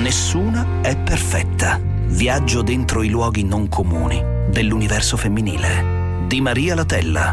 Nessuna è perfetta. Viaggio dentro i luoghi non comuni dell'universo femminile di Maria Latella.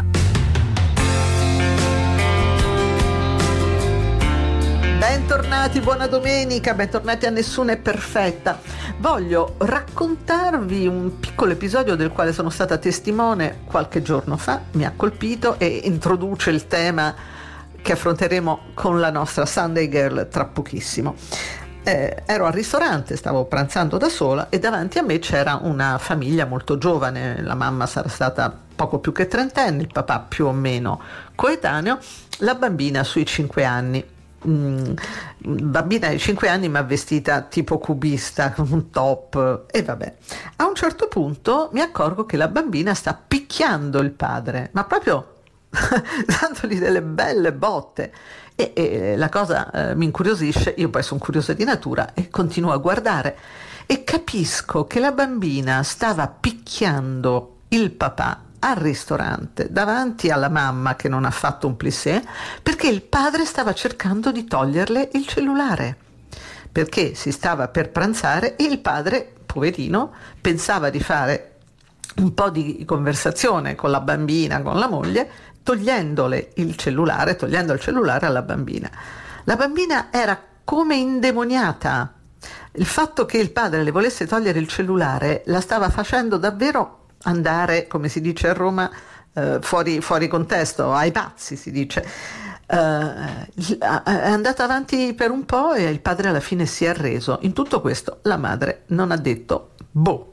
Bentornati, buona domenica, bentornati a Nessuna è perfetta. Voglio raccontarvi un piccolo episodio del quale sono stata testimone qualche giorno fa, mi ha colpito e introduce il tema che affronteremo con la nostra Sunday Girl tra pochissimo. Ero al ristorante, stavo pranzando da sola e davanti a me c'era una famiglia molto giovane, la mamma sarà stata poco più che trentenne, il papà più o meno coetaneo, la bambina sui 5 anni. Bambina di 5 anni ma vestita tipo cubista con un top e vabbè. A un certo punto mi accorgo che la bambina sta picchiando il padre, ma proprio dandogli delle belle botte e la cosa mi incuriosisce. Io poi sono curiosa di natura e continuo a guardare e capisco che la bambina stava picchiando il papà al ristorante davanti alla mamma che non ha fatto un plissé perché il padre stava cercando di toglierle il cellulare, perché si stava per pranzare e il padre, poverino, pensava di fare un po' di conversazione con la bambina, con la moglie, togliendo il cellulare alla bambina. La bambina era come indemoniata. Il fatto che il padre le volesse togliere il cellulare la stava facendo davvero andare, come si dice a Roma, fuori contesto, ai pazzi si dice. È andata avanti per un po' e il padre alla fine si è arreso. In tutto questo la madre non ha detto boh.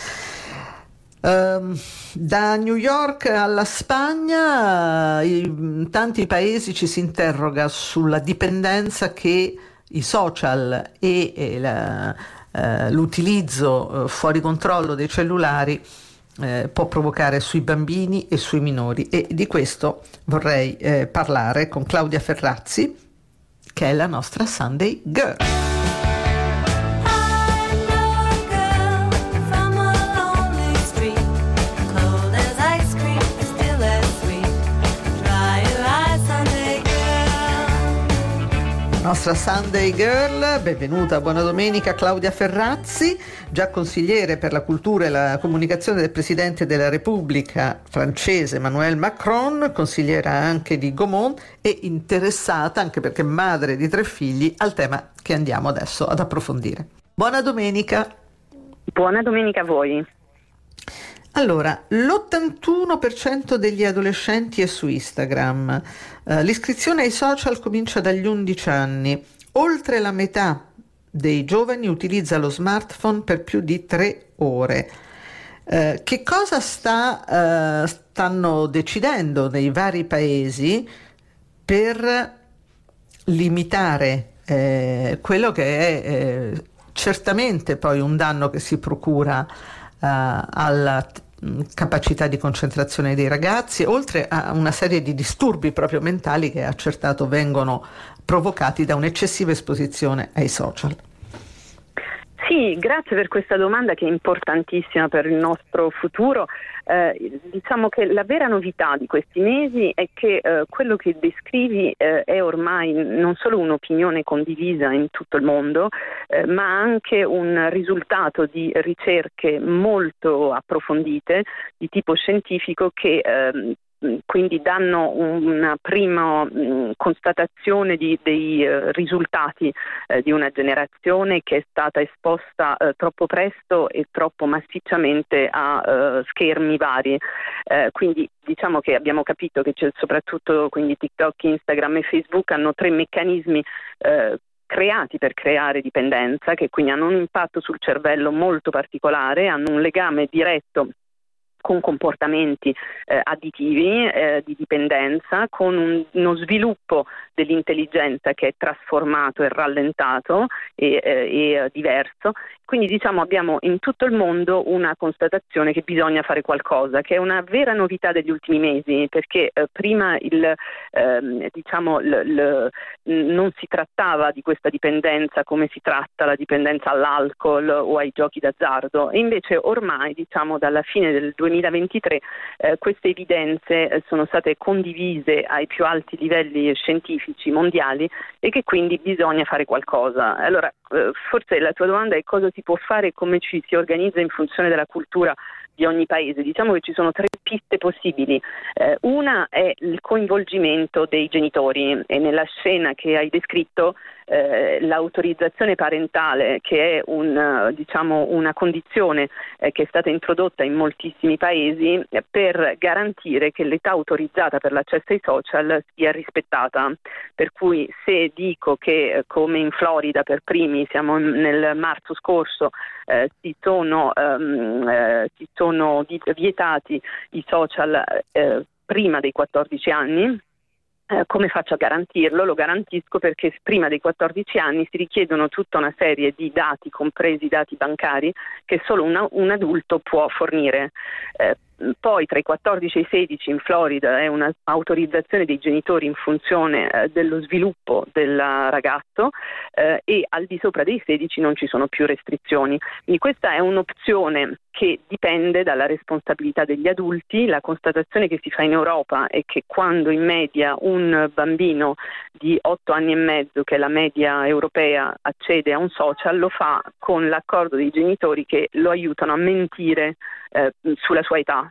Da New York alla Spagna, in tanti paesi ci si interroga sulla dipendenza che i social e l'utilizzo fuori controllo dei cellulari può provocare sui bambini e sui minori, e di questo vorrei parlare con Claudia Ferrazzi, che è la nostra Sunday Girl. Nostra Sunday Girl, benvenuta, buona domenica Claudia Ferrazzi, già consigliere per la cultura e la comunicazione del Presidente della Repubblica francese Emmanuel Macron, consigliera anche di Gaumont e interessata, anche perché madre di 3 figli, al tema che andiamo adesso ad approfondire. Buona domenica. Buona domenica a voi. Allora, l'81% degli adolescenti è su Instagram, l'iscrizione ai social comincia dagli 11 anni, oltre la metà dei giovani utilizza lo smartphone per più di 3 ore. Che cosa stanno decidendo nei vari paesi per limitare quello che è certamente poi un danno che si procura alla capacità di concentrazione dei ragazzi, oltre a una serie di disturbi proprio mentali che accertato vengono provocati da un'eccessiva esposizione ai social? Sì, grazie per questa domanda che è importantissima per il nostro futuro. Diciamo che la vera novità di questi mesi è che quello che descrivi è ormai non solo un'opinione condivisa in tutto il mondo, ma anche un risultato di ricerche molto approfondite di tipo scientifico che quindi danno una prima constatazione dei risultati di una generazione che è stata esposta troppo presto e troppo massicciamente a schermi vari. Quindi diciamo che abbiamo capito che c'è soprattutto quindi TikTok, Instagram e Facebook hanno 3 meccanismi creati per creare dipendenza, che quindi hanno un impatto sul cervello molto particolare, hanno un legame diretto con comportamenti additivi di dipendenza, con uno sviluppo dell'intelligenza che è trasformato e rallentato e diverso. Quindi diciamo abbiamo in tutto il mondo una constatazione che bisogna fare qualcosa, che è una vera novità degli ultimi mesi, perché prima non si trattava di questa dipendenza come si tratta la dipendenza all'alcol o ai giochi d'azzardo, e invece ormai diciamo dalla fine del 2000 2023 queste evidenze sono state condivise ai più alti livelli scientifici mondiali e che quindi bisogna fare qualcosa. Allora, forse la tua domanda è cosa si può fare, come ci si organizza in funzione della cultura di ogni paese. Diciamo che ci sono 3 piste possibili. Una è il coinvolgimento dei genitori, e nella scena che hai descritto l'autorizzazione parentale, che è una condizione che è stata introdotta in moltissimi paesi per garantire che l'età autorizzata per l'accesso ai social sia rispettata. Per cui se dico che come in Florida per primi, siamo nel marzo scorso, si sono vietati i social prima dei 14 anni, come faccio a garantirlo? Lo garantisco perché prima dei 14 anni si richiedono tutta una serie di dati, compresi i dati bancari, che solo un adulto può fornire. Poi tra i 14 e i 16 in Florida è un'autorizzazione dei genitori in funzione dello sviluppo del ragazzo, e al di sopra dei 16 non ci sono più restrizioni. Quindi questa è un'opzione che dipende dalla responsabilità degli adulti. La constatazione che si fa in Europa è che quando in media un bambino di 8 anni e mezzo, che è la media europea, accede a un social, lo fa con l'accordo dei genitori che lo aiutano a mentire sulla sua età.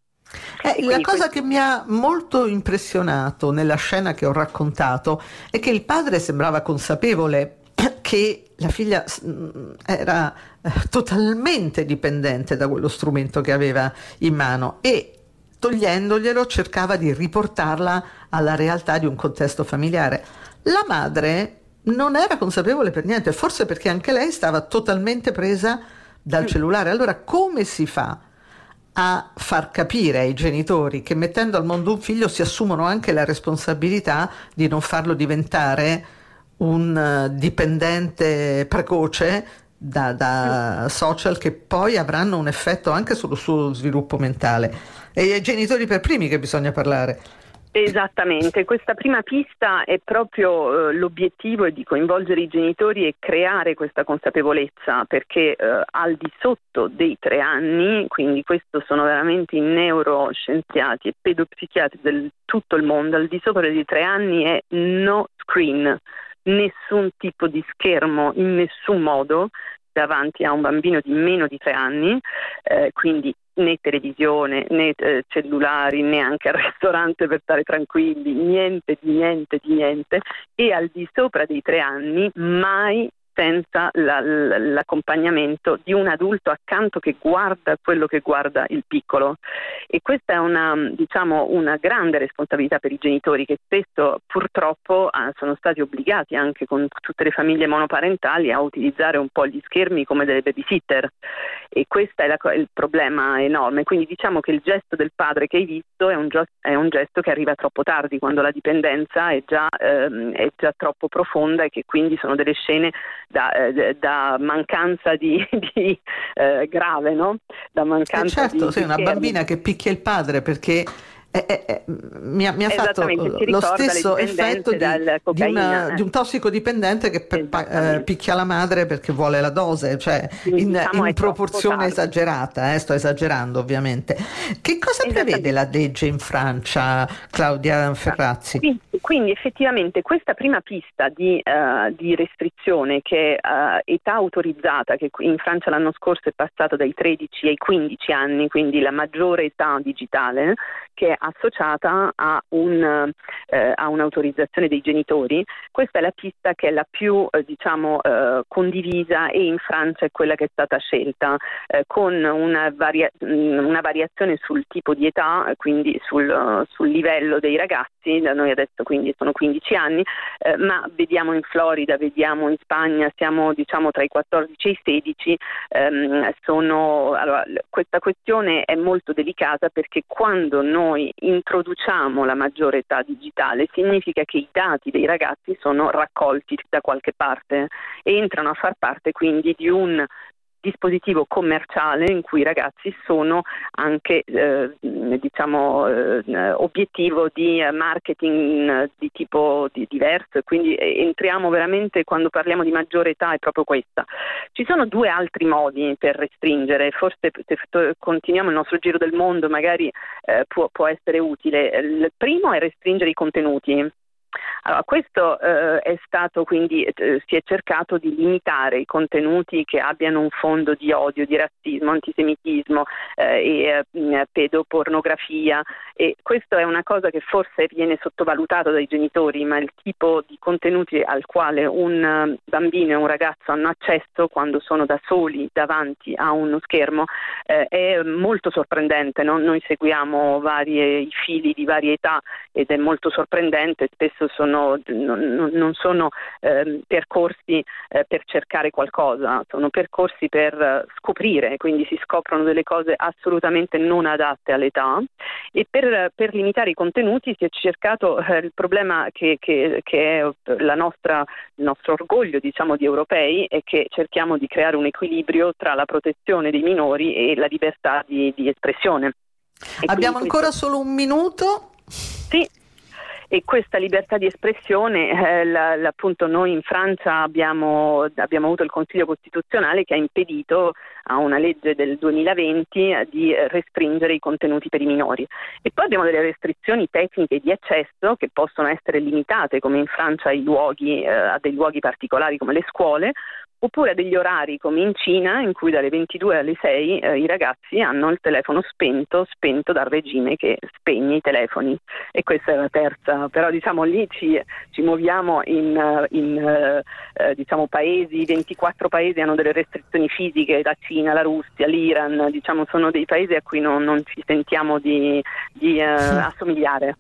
La cosa che mi ha molto impressionato nella scena che ho raccontato è che il padre sembrava consapevole che la figlia era totalmente dipendente da quello strumento che aveva in mano e, togliendoglielo, cercava di riportarla alla realtà di un contesto familiare. La madre non era consapevole per niente, forse perché anche lei stava totalmente presa dal cellulare. Allora, come si fa a far capire ai genitori che mettendo al mondo un figlio si assumono anche la responsabilità di non farlo diventare un dipendente precoce da social, che poi avranno un effetto anche sullo suo sviluppo mentale? E ai genitori per primi che bisogna parlare. Esattamente, questa prima pista è proprio l'obiettivo, è di coinvolgere i genitori e creare questa consapevolezza, perché al di sotto dei 3 anni, quindi questo sono veramente i neuroscienziati e pedopsichiatri del tutto il mondo, al di sopra dei 3 anni è no screen, nessun tipo di schermo in nessun modo davanti a un bambino di meno di 3 anni, quindi né televisione, né cellulari, neanche al ristorante per stare tranquilli, niente di niente, e al di sopra dei 3 anni mai senza l'accompagnamento di un adulto accanto che guarda quello che guarda il piccolo. E questa è una grande responsabilità per i genitori, che spesso purtroppo sono stati obbligati, anche con tutte le famiglie monoparentali, a utilizzare un po' gli schermi come delle babysitter, e questo è il problema enorme. Quindi diciamo che il gesto del padre che hai visto è un gesto che arriva troppo tardi, quando la dipendenza è già troppo profonda, e che quindi sono delle scene da mancanza di grave, no? Da mancanza certo, di una bambina che picchia il padre perché mi ha fatto lo stesso effetto di un tossicodipendente che picchia la madre perché vuole la dose, cioè in proporzione esagerata, sto esagerando ovviamente. Che cosa prevede la legge in Francia, Claudia Ferrazzi? Quindi effettivamente questa prima pista di restrizione, che è età autorizzata, che in Francia l'anno scorso è passata dai 13 ai 15 anni, quindi la maggiore età digitale, che è associata a un'autorizzazizione dei genitori. Questa è la pista che è la più condivisa, e in Francia è quella che è stata scelta, con una variazione sul tipo di età, quindi sul livello dei ragazzi. Da noi adesso quindi sono 15 anni, ma vediamo in Florida, vediamo in Spagna, siamo tra i 14 e i 16. Allora, questa questione è molto delicata, perché quando noi introduciamo la maggiore età digitale significa che i dati dei ragazzi sono raccolti da qualche parte e entrano a far parte quindi di dispositivo commerciale in cui i ragazzi sono anche obiettivo di marketing di tipo diverso, e quindi entriamo veramente, quando parliamo di maggiore età, è proprio questa. Ci sono due altri modi per restringere, forse se continuiamo il nostro giro del mondo magari può essere utile. Il primo è restringere i contenuti. Allora, questo è stato, quindi si è cercato di limitare i contenuti che abbiano un fondo di odio, di razzismo, antisemitismo e pedopornografia, e questo è una cosa che forse viene sottovalutata dai genitori, ma il tipo di contenuti al quale un bambino e un ragazzo hanno accesso quando sono da soli davanti a uno schermo è molto sorprendente, no? Noi seguiamo i fili di varie età ed è molto sorprendente, spesso non sono percorsi per cercare qualcosa, sono percorsi per scoprire, quindi si scoprono delle cose assolutamente non adatte all'età, e per limitare i contenuti si è cercato il problema che è il nostro orgoglio, diciamo, di europei, è che cerchiamo di creare un equilibrio tra la protezione dei minori e la libertà di espressione. Abbiamo ancora solo un minuto? Sì. E questa libertà di espressione, appunto, noi in Francia abbiamo avuto il Consiglio Costituzionale che ha impedito a una legge del 2020 di restringere i contenuti per i minori. E poi abbiamo delle restrizioni tecniche di accesso che possono essere limitate, come in Francia, a dei luoghi particolari come le scuole, oppure a degli orari come in Cina, in cui dalle 22 alle 6 i ragazzi hanno il telefono spento dal regime che spegne i telefoni. E questa è la terza, però diciamo lì ci muoviamo in paesi, 24 paesi hanno delle restrizioni fisiche, la Cina, la Russia, l'Iran, diciamo sono dei paesi a cui non ci sentiamo di assomigliare.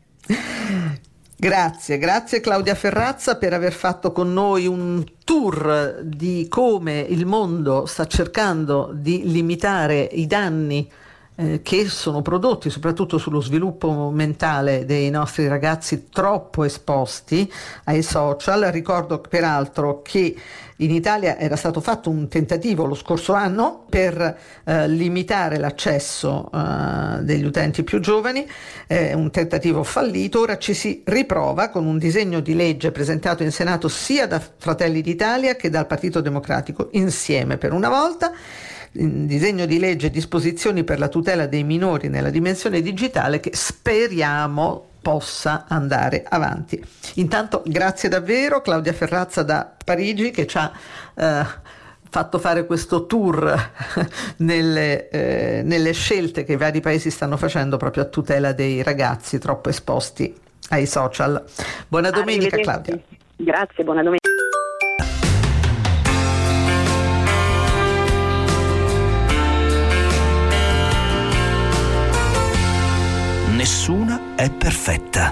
Grazie Claudia Ferrazza per aver fatto con noi un tour di come il mondo sta cercando di limitare i danni che sono prodotti soprattutto sullo sviluppo mentale dei nostri ragazzi troppo esposti ai social. Ricordo peraltro che in Italia era stato fatto un tentativo lo scorso anno per limitare l'accesso degli utenti più giovani, un tentativo fallito. Ora ci si riprova con un disegno di legge presentato in Senato sia da Fratelli d'Italia che dal Partito Democratico, insieme per una volta. Disegno di legge disposizioni per la tutela dei minori nella dimensione digitale, che speriamo possa andare avanti. Intanto grazie davvero Claudia Ferrazza da Parigi, che ci ha fatto fare questo tour nelle scelte che i vari paesi stanno facendo proprio a tutela dei ragazzi troppo esposti ai social. Buona domenica Claudia. Grazie, buona domenica. Nessuna è perfetta.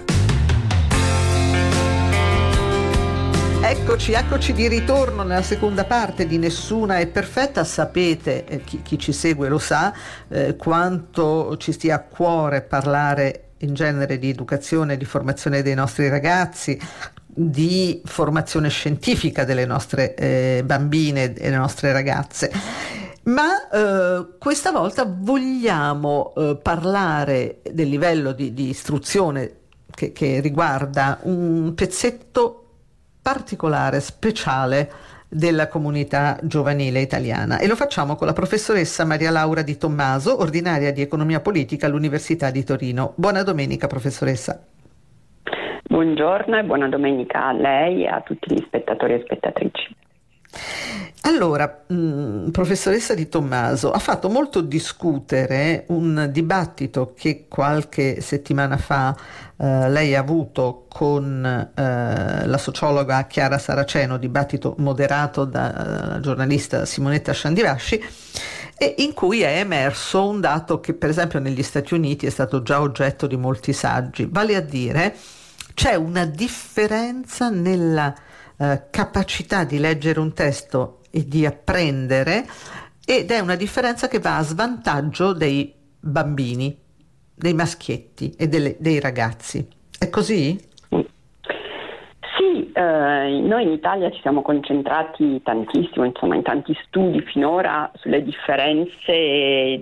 Eccoci di ritorno nella seconda parte di Nessuna è perfetta. Sapete, chi ci segue lo sa, quanto ci stia a cuore parlare in genere di educazione, di formazione dei nostri ragazzi, di formazione scientifica delle nostre bambine e delle nostre ragazze. Ma questa volta vogliamo parlare del livello di istruzione che riguarda un pezzetto particolare, speciale della comunità giovanile italiana, e lo facciamo con la professoressa Maria Laura Di Tommaso, ordinaria di economia politica all'Università di Torino. Buona domenica, professoressa. Buongiorno e buona domenica a lei e a tutti gli spettatori e spettatrici. Allora, professoressa Di Tommaso, ha fatto molto discutere un dibattito che qualche settimana fa lei ha avuto con la sociologa Chiara Saraceno, dibattito moderato dalla giornalista Simonetta Sciandivasci, e in cui è emerso un dato che per esempio negli Stati Uniti è stato già oggetto di molti saggi, vale a dire c'è una differenza nella capacità di leggere un testo e di apprendere, ed è una differenza che va a svantaggio dei bambini, dei maschietti e dei ragazzi. È così? Sì, noi in Italia ci siamo concentrati tantissimo, insomma, in tanti studi finora sulle differenze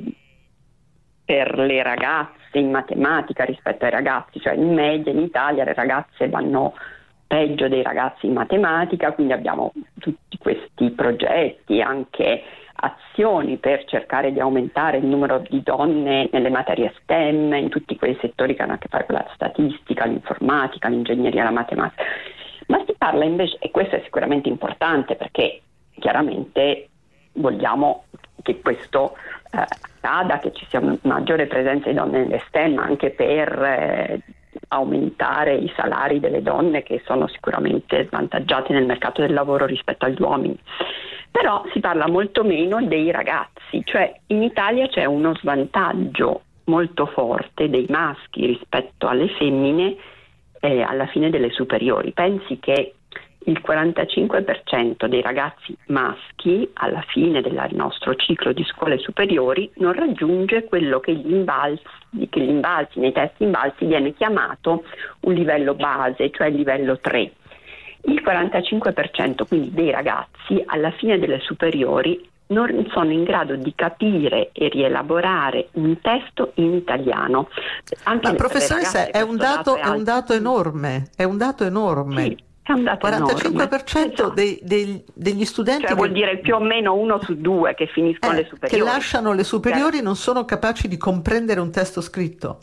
per le ragazze in matematica rispetto ai ragazzi, cioè in media in Italia le ragazze vanno peggio dei ragazzi in matematica, quindi abbiamo tutti questi progetti, anche azioni per cercare di aumentare il numero di donne nelle materie STEM, in tutti quei settori che hanno a che fare con la statistica, l'informatica, l'ingegneria, la matematica. Ma si parla invece, e questo è sicuramente importante perché chiaramente vogliamo che questo accada, che ci sia una maggiore presenza di donne nelle STEM, anche per aumentare i salari delle donne che sono sicuramente svantaggiate nel mercato del lavoro rispetto agli uomini. Però si parla molto meno dei ragazzi, cioè in Italia c'è uno svantaggio molto forte dei maschi rispetto alle femmine alla fine delle superiori. Pensi che il 45% dei ragazzi maschi alla fine del nostro ciclo di scuole superiori non raggiunge quello che gli invalsi, nei test invalsi viene chiamato un livello base, cioè il livello 3. Il 45% quindi dei ragazzi alla fine delle superiori non sono in grado di capire e rielaborare un testo in italiano. Anche ma professoressa, è un dato enorme, è un dato enorme. Sì. È un dato 45% degli studenti, cioè vuol dire più o meno 1 su 2 che finiscono le superiori, che lasciano le superiori, non sono capaci di comprendere un testo scritto.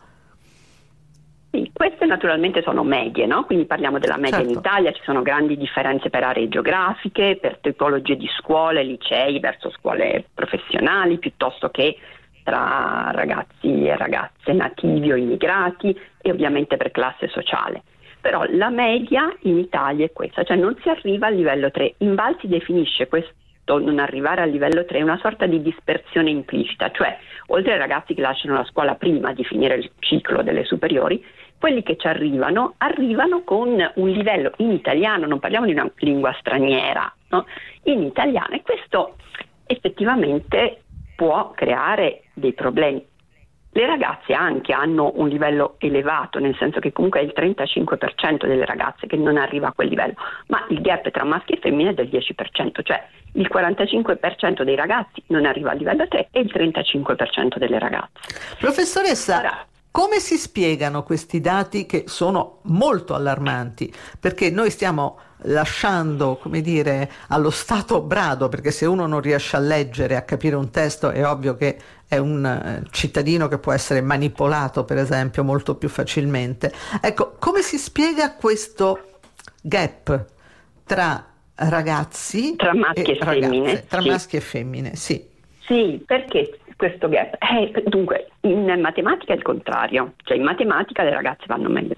Sì, queste naturalmente sono medie, no? Quindi parliamo della media. Certo. In Italia ci sono grandi differenze per aree geografiche, per tipologie di scuole, licei verso scuole professionali, piuttosto che tra ragazzi e ragazze nativi o immigrati, e ovviamente per classe sociale. Però la media in Italia è questa, cioè non si arriva al livello 3. Invalsi definisce questo non arrivare al livello 3 una sorta di dispersione implicita, cioè oltre ai ragazzi che lasciano la scuola prima di finire il ciclo delle superiori, quelli che ci arrivano con un livello in italiano, non parliamo di una lingua straniera, no? In italiano, e questo effettivamente può creare dei problemi. Le ragazze anche hanno un livello elevato, nel senso che comunque è il 35% delle ragazze che non arriva a quel livello, ma il gap tra maschi e femmine è del 10%, cioè il 45% dei ragazzi non arriva al livello 3 e il 35% delle ragazze. Professoressa, come si spiegano questi dati che sono molto allarmanti? Perché noi stiamo lasciando, come dire, allo stato brado, perché se uno non riesce a leggere, a capire un testo, è ovvio che è un cittadino che può essere manipolato, per esempio, molto più facilmente. Ecco, come si spiega questo gap tra ragazzi, tra maschi e femmine? Tra maschi e femmine, sì. Sì, perché questo gap? Dunque, in matematica è il contrario, cioè in matematica le ragazze vanno meglio.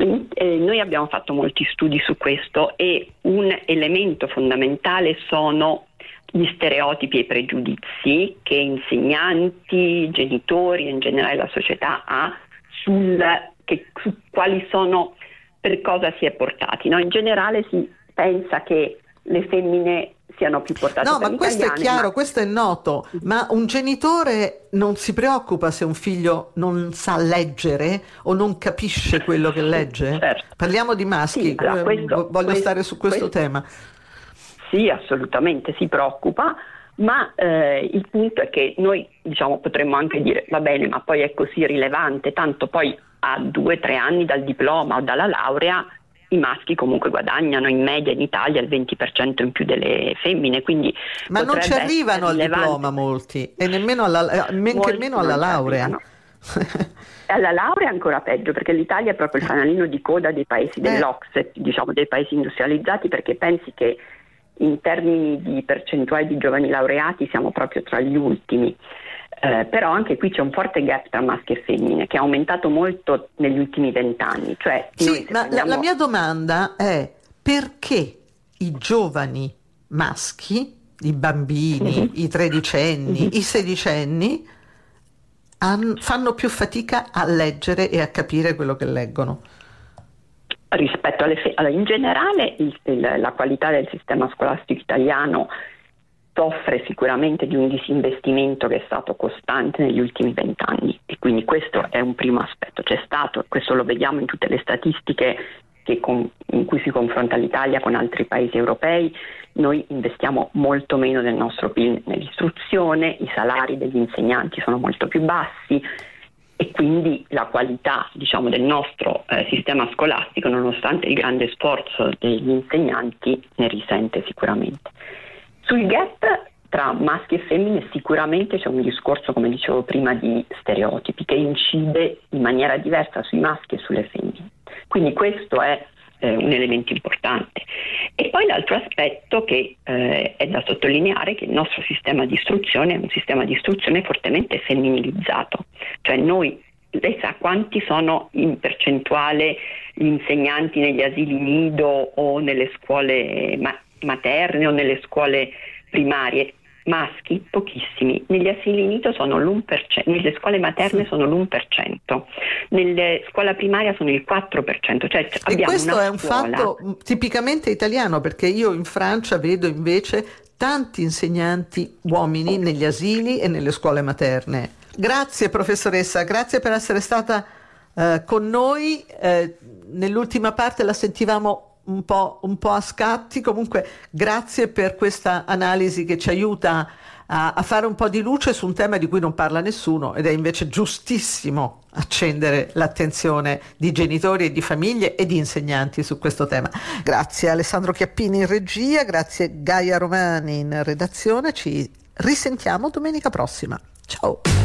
Noi abbiamo fatto molti studi su questo e un elemento fondamentale sono gli stereotipi e i pregiudizi che insegnanti, genitori e in generale la società ha su quali sono, per cosa si è portati, no? In generale si pensa che le femmine siano più portate no, per ma questo italiane, è chiaro, questo è noto, ma un genitore non si preoccupa se un figlio non sa leggere o non capisce quello che legge? Certo. Parliamo di maschi, sì, allora, voglio stare su questo tema. Sì, assolutamente si preoccupa, ma il punto è che noi potremmo anche dire va bene, ma poi è così rilevante, tanto poi a 2-3 anni dal diploma o dalla laurea i maschi comunque guadagnano in media in Italia il 20% in più delle femmine, quindi ma non ci arrivano al diploma molti e nemmeno alla laurea. Alla laurea è ancora peggio, perché l'Italia è proprio il fanalino di coda dei paesi dell'OCSE, dei paesi industrializzati, perché pensi che in termini di percentuale di giovani laureati siamo proprio tra gli ultimi. Però anche qui c'è un forte gap tra maschi e femmine che è aumentato molto negli ultimi 20 anni. Cioè, sì, ma la mia domanda è: perché i giovani maschi, i bambini, i tredicenni, i sedicenni fanno più fatica a leggere e a capire quello che leggono? Rispetto alle allora, in generale la qualità del sistema scolastico italiano soffre sicuramente di un disinvestimento che è stato costante negli ultimi 20 anni, e quindi questo è un primo aspetto. C'è stato, questo lo vediamo in tutte le statistiche in cui si confronta l'Italia con altri paesi europei, noi investiamo molto meno del nostro PIL nell'istruzione, i salari degli insegnanti sono molto più bassi e quindi la qualità, diciamo, del nostro sistema scolastico, nonostante il grande sforzo degli insegnanti, ne risente sicuramente. Sul gap tra maschi e femmine sicuramente c'è un discorso, come dicevo prima, di stereotipi che incide in maniera diversa sui maschi e sulle femmine. Quindi questo è un elemento importante. E poi l'altro aspetto che è da sottolineare è che il nostro sistema di istruzione è un sistema di istruzione fortemente femminilizzato, cioè lei sa quanti sono in percentuale gli insegnanti negli asili nido o nelle scuole materne o nelle scuole primarie? Maschi pochissimi, negli asili nido sono l'1%, nelle scuole materne sono l'1%, nelle scuola primaria sono il 4%, cioè abbiamo. E questo una è un scuola fatto tipicamente italiano, perché io in Francia vedo invece tanti insegnanti uomini negli asili e nelle scuole materne. Grazie professoressa, grazie per essere stata con noi. Nell'ultima parte la sentivamo un po' a scatti, comunque grazie per questa analisi che ci aiuta a fare un po' di luce su un tema di cui non parla nessuno, ed è invece giustissimo accendere l'attenzione di genitori e di famiglie e di insegnanti su questo tema. Grazie Alessandro Chiappini in regia, grazie Gaia Romani in redazione, ci risentiamo domenica prossima. Ciao!